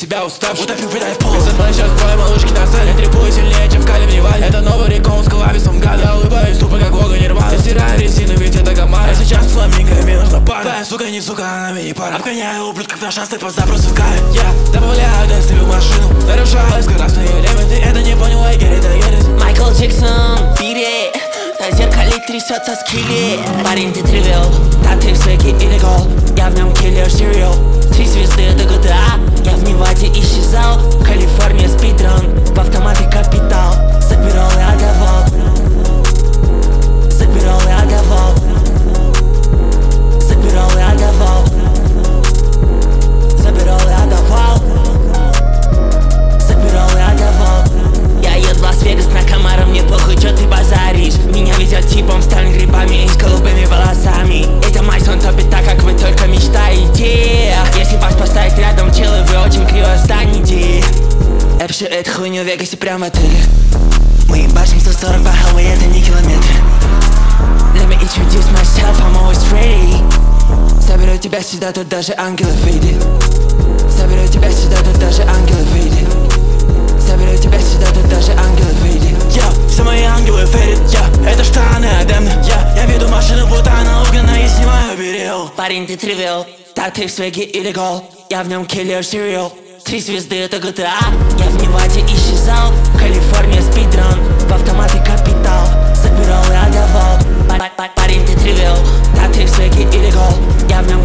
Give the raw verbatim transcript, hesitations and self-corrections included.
себя уставшим. Утопил, придай в пол. Со мной сейчас двое малышки на сцене. Я трепую сильнее, чем в Кале в Неваде. Это новый рекон с коллабисом гада. Я улыбаюсь тупо, как Вога Нирвана. Я стираю резину, ведь это команда. А сейчас фламинго, и мне нужна пара. Твоя сука не сука, она мне не пара. Обгоняю ублюдков на шансы по запросу в кайф. Я добавляю дэнс в машину. Нарушаю скоростные элементы. Это не понял, I get it, I get it. Майкл Джексон, beat it. На зеркале трясется скелет. Парень, ты тривиал, да ты в свеке illegal. Я в нем киллер serial. Три звезды это джи ти эй. Я в Неваде исчезал. Калифорния спидран. В автомате капитал. Забирал я давал. Забирал я давал. Забирал я давал. Забирал я давал. Забирал я давал. Я еду в Лас-Вегас на Камаро, мне похуй, чё ты базаришь. Меня везет типом, стань грибами и с голубыми волосами. Это Майсон топит так, как вы только мечтаете. Если вас поставить рядом, челы, вы очень криво станете. Я пишу эту хуйню в Вегасе прямо в отеле. Мы ебашим сто сорок по highway, это не километры. Let me introduce myself, I'm always ready. Соберу тебя сюда, тут даже ангелов видит. Соберу тебя сюда, тут даже ангелов видит. Соберу тебя сюда, тут даже ангелов видит. Я, все мои ангелы фейрит, я, это штаны Адем. Я, я веду машину, будто она угнана и снимаю берел. Парень, ты тривиал, да ты в свеге illegal. Я в нем киллер serial. Три звезды это джи ти эй. Я в Неваде исчезал. Калифорния спидран. В автомате капитал. Забирал я давал. Парень, ты тривиал, да ты в свеге illegal. Я в нем